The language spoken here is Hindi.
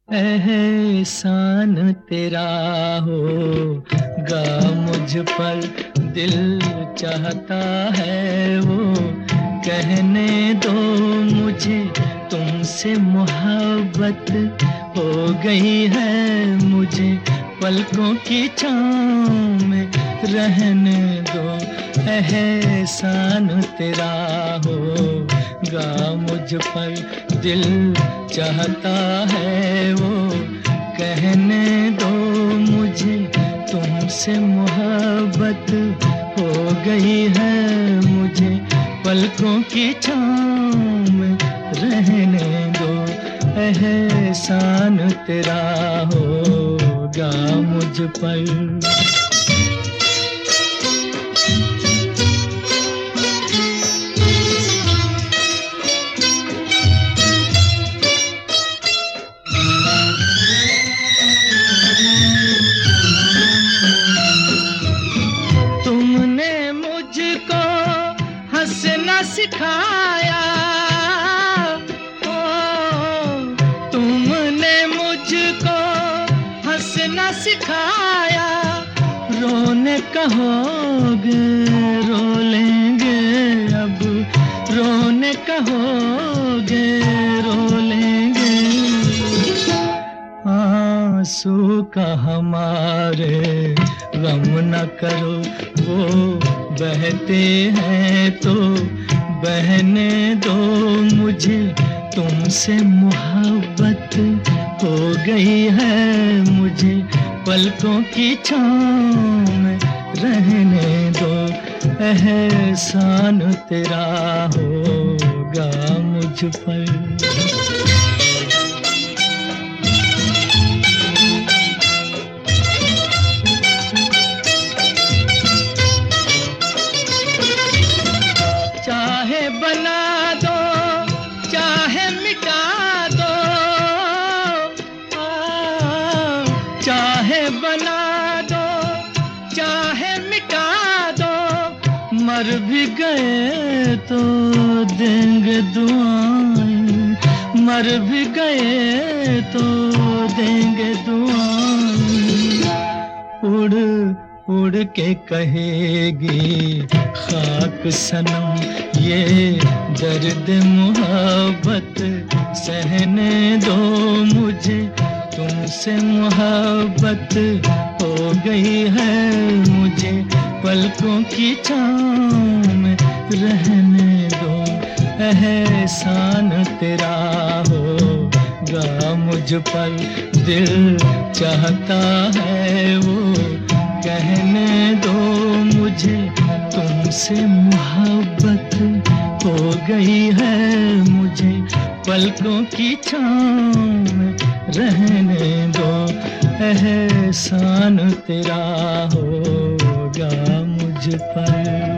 एहसान तेरा होगा मुझ पर, दिल चाहता है वो कहने दो मुझे, तुमसे मोहब्बत हो गई है मुझे, पलकों की छाँव में रहने दो। एहसान तेरा होगा मुझ पर, दिल चाहता है वो कहने दो मुझे, तुमसे मोहब्बत हो गई है मुझे, पलकों की छाँव में रहने दो। एहसान तेरा होगा मुझ पर। तुमने मुझको हंसना सिखाया, तुमने मुझको हंसना सिखाया, रोने कहोगे रो लेंगे अब, रोने कहोगे रो लेंगे। आंसू का हमारे गम न करो, वो बहते हैं तो बहने दो मुझे, तुमसे मोहब्बत हो गई है मुझे, पलकों की छाँव में रहने दो। एहसान तेरा होगा मुझ पर। चाहे बना दो चाहे मिटा दो, चाहे बना दो चाहे मिटा दो, मर भी गए तो देंगे दुआएं, मर भी गए तो देंगे दुआएं। उड़ उड़ के कहेगी खाक सनम ये दर्द मोहब्बत सहने दो मुझे, तुमसे मोहब्बत हो गई है मुझे, पलकों की छाँव में रहने दो। एहसान तेरा होगा मुझ पर, दिल चाहता है वो कहने दो मुझे, तुमसे मोहब्बत हो गई है मुझे, पलकों की छाँव में रहने दो। एहसान तेरा होगा मुझ पर।